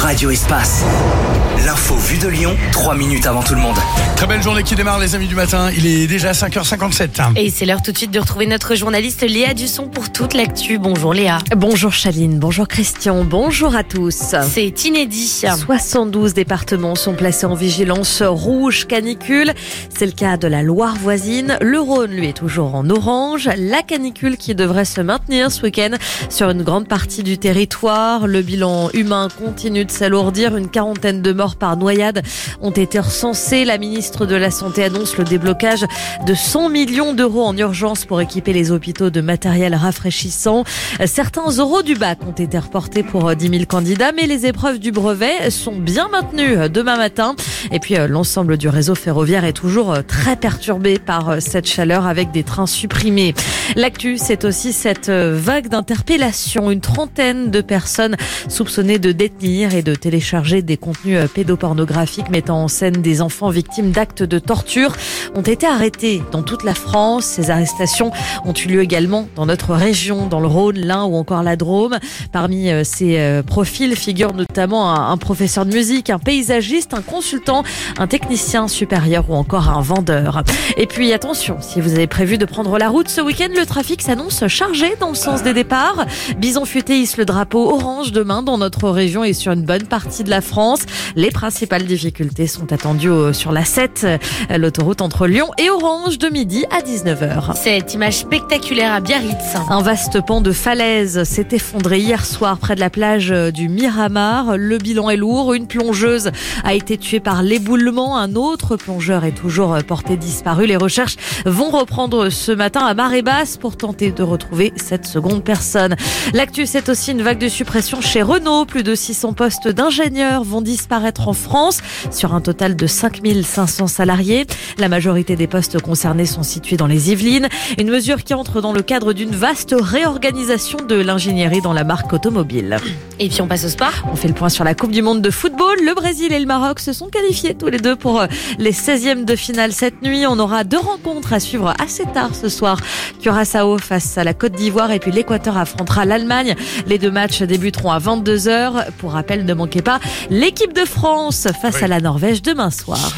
Radio Espace. L'info vue de Lyon, 3 minutes avant tout le monde. Très belle journée qui démarre les amis du matin, il est déjà 5h57. Et c'est l'heure tout de suite de retrouver notre journaliste Léa Dusson pour toute l'actu. Bonjour Léa. Bonjour Chaline, bonjour Christian, bonjour à tous. C'est inédit. 72 départements sont placés en vigilance rouge canicule. C'est le cas de la Loire voisine. Le Rhône, lui, est toujours en orange. La canicule qui devrait se maintenir ce week-end sur une grande partie du territoire. Le bilan humain continue de s'alourdir. Une quarantaine de morts par noyade ont été recensés. La ministre de la Santé annonce le déblocage de 100 millions d'euros en urgence pour équiper les hôpitaux de matériel rafraîchissant. Certains oraux du bac ont été reportés pour 10 000 candidats, mais les épreuves du brevet sont bien maintenues demain matin. Et puis l'ensemble du réseau ferroviaire est toujours très perturbé par cette chaleur avec des trains supprimés. L'actu, c'est aussi cette vague d'interpellations. Une trentaine de personnes soupçonnées de détenir et de télécharger des contenus pédopornographiques mettant en scène des enfants victimes d'actes de torture ont été arrêtés dans toute la France. Ces arrestations ont eu lieu également dans notre région, dans le Rhône, l'Ain ou encore la Drôme. Parmi ces profils figurent notamment un professeur de musique, un paysagiste, un consultant, un technicien supérieur ou encore un vendeur. Et puis attention, si vous avez prévu de prendre la route ce week-end, le trafic s'annonce chargé dans le sens des départs. Bison Futé hisse le drapeau orange demain dans notre région et sur une bonne partie de la France. Les principales difficultés sont attendues sur la 7, l'autoroute entre Lyon et Orange, de midi à 19h. Cette image spectaculaire à Biarritz. Un vaste pan de falaise s'est effondré hier soir près de la plage du Miramar. Le bilan est lourd. Une plongeuse a été tuée par l'éboulement. Un autre plongeur est toujours porté disparu. Les recherches vont reprendre ce matin à marée basse pour tenter de retrouver cette seconde personne. L'actu, c'est aussi une vague de suppression chez Renault. Plus de 600 postes d'ingénieurs vont disparaître en France sur un total de 5500 salariés. La majorité des postes concernés sont situés dans les Yvelines. Une mesure qui entre dans le cadre d'une vaste réorganisation de l'ingénierie dans la marque automobile. Et puis on passe au sport. On fait le point sur la Coupe du Monde de football. Le Brésil et le Maroc se sont qualifiés tous les deux pour les 16e de finale cette nuit. On aura 2 rencontres à suivre assez tard ce soir. Curaçao face à la Côte d'Ivoire et puis l'Équateur affrontera l'Allemagne. Les 2 matchs débuteront à 22h. Pour rappel, ne manquez pas l'équipe de France face à la Norvège demain soir.